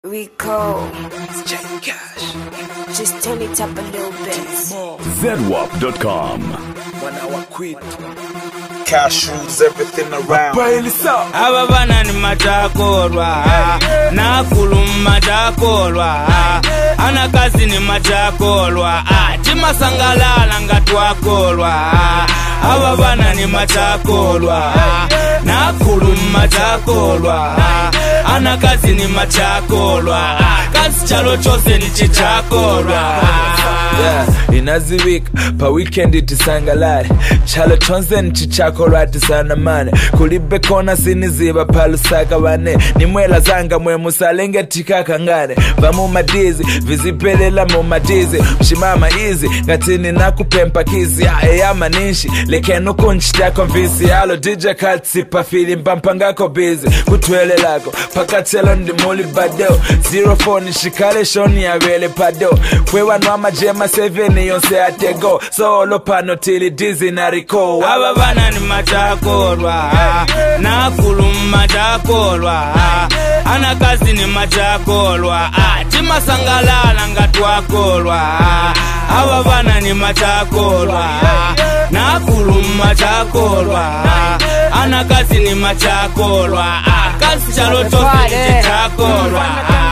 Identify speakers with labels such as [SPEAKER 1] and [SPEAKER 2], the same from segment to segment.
[SPEAKER 1] Rico, just turn it up a little bit.
[SPEAKER 2] ZWAP.com.
[SPEAKER 3] 1 hour quit. Cash rules everything around.
[SPEAKER 4] Aba bana ni machakorwa nakulu machakorwa anakazi ni machakorwa chimasangalala ngatwakorwa aba bana ni machakorwa nakulu machakorwa anakazi ni machakorwa kazi chalo chose ni chichakorwa.
[SPEAKER 5] Inazivika pa weekend tisangalale chalo chonse nchichakorwa tisanamane kulibe kona siniziba palusaka bane nimwela zanga mwe musalenge tikakangane vamu madizi vizipelela mu madizi mshimama izi ngatini nakupempa kizi eyama ninshi lekeno kunchita konvisi alo DJ katsi pa fili mpampangako busy kutwele lako pakatelo ndimuli badeo 04 nishikale shoni ya wele pado kwewa nwama jema 7 yonse atego solo pano tili dizi na Rico.
[SPEAKER 4] Aba bana ni machakorwa nakulu machakorwa anakazi ni machakorwa chimasangalala ngatwakorwa aba bana ni machakorwa nakulu machakorwa anakazi ni machakorwa kazi chalo chose ni chichakorwa.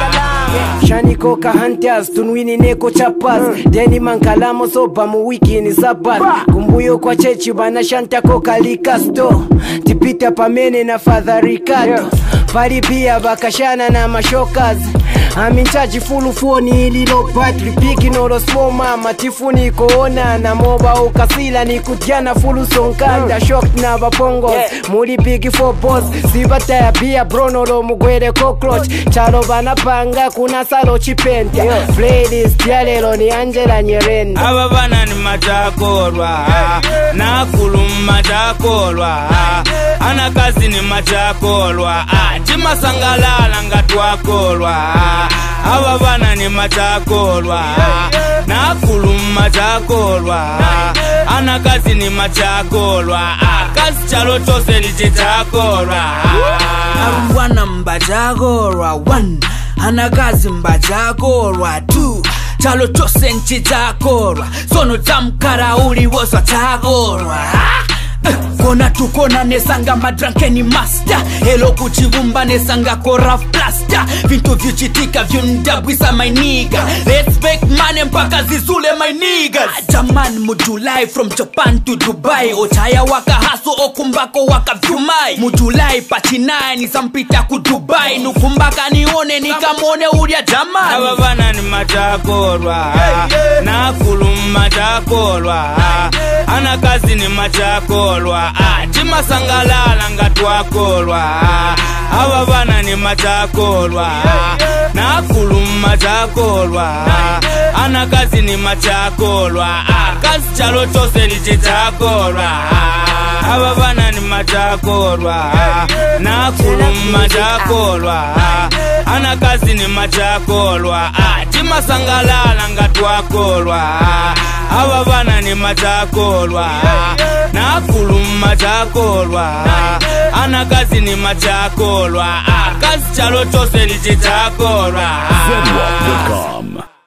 [SPEAKER 6] Shaniko ka hunters tunwini neko chapas deni mankalamo sopa mu wiki ni sabat kumbuyo kwa chechi bana shanta ko kalikasto tipita pamene na Father Ricardo pali pia bakashana na mashokas aminchaji fulu phone ililo battery piki no small mama tifuni koona na moba ukasila ni kutiana fulu sonkanda shock na bapongo muli big for boss sibata ya bia brono lo mugwere cockroach chalo bana panga kuna salo chipenta playlist ya lelo ni Angela Nyerenda.
[SPEAKER 4] Aba bana ni machakorwa nakulu machakorwa anakazi ni machakorwa chimasangalala ngatwakorwa aba bana ni machakorwa nakulu machakorwa anakazi ni machakorwa kazi chalo chose ni chichakorwa.
[SPEAKER 7] Wana mbachakorwa 1 anakazi mbachakorwa 2 chalo chose nchichakorwa sono tamkara uli wosa chakorwa kona tukona nesanga madrankeni master elo kuchivumba nesanga koraf plaster vintu vichitika vyundabwisa my nigga let's make money mpaka zizule my niggas jaman mu July from Japan to Dubai ochaya waka haso okumbako waka vyumai mu July pachinani sampita ku Dubai nukumbaka nione nikamone ulia jaman.
[SPEAKER 4] Aba bana ni machakorwa nakulu machakorwa anakazi ni machakorwa chimasangalala ngatwakorwa aba bana ni machakorwa nakulu machakorwa anakazi ni machakorwa kazi chalo chose ni chichakorwa. Aba bana ni machakorwa nakulu machakorwa anakazi ni machakorwa chimasangalala ngatwakorwa aba bana ni machakorwa nakulu machakorwa anakazi ni machakorwa kazi chalo chose ni chichakorwa.
[SPEAKER 2] ZWAP.com.